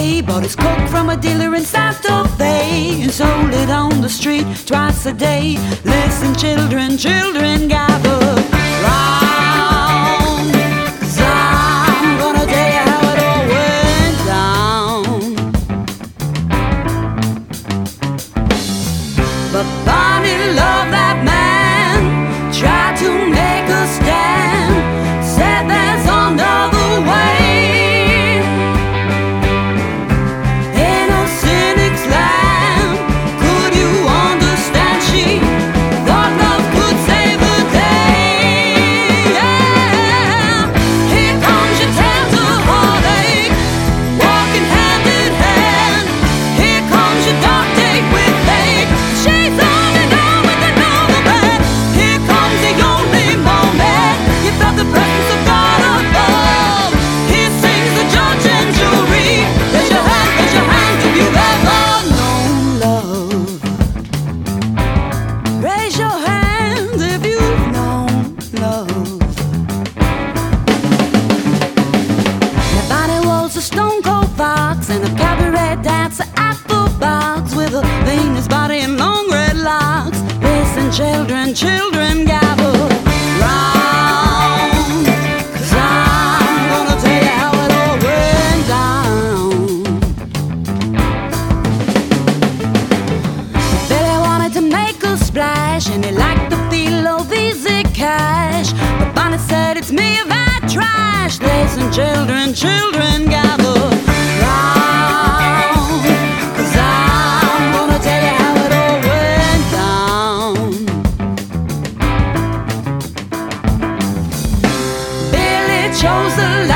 day. Bought his coke from a dealer in Santa Fe and sold it on the street twice a day. Listen, children, children, gather round, 'cause I'm gonna tell you how it all went down. But Bonnie loved that man, tried to make a stand, said there's another way. In a cynic's land, could you understand? She thought love could save the day. Yeah. Here comes your tales of heartache, walking hand in hand. Here comes your dark date with fate. She's on and on with another man. Here comes the only moment you felt the presence of God above. Here sings the judge and jury. Raise your hand if you've ever known love. Raise your hands if you've known love. Now Bonnie was a stone cold fox and a cabaret dancer at the box with a Venus body and long red locks. Listen, children, children, gather round, 'cause I'm gonna tell you how it all went down. Billy wanted to make a splash and he liked the feel of easy cash. But Bonnie said, it's me if I trash. Listen, children, children, gather round, 'cause I'm gonna tell you how it all went down. Billy chose the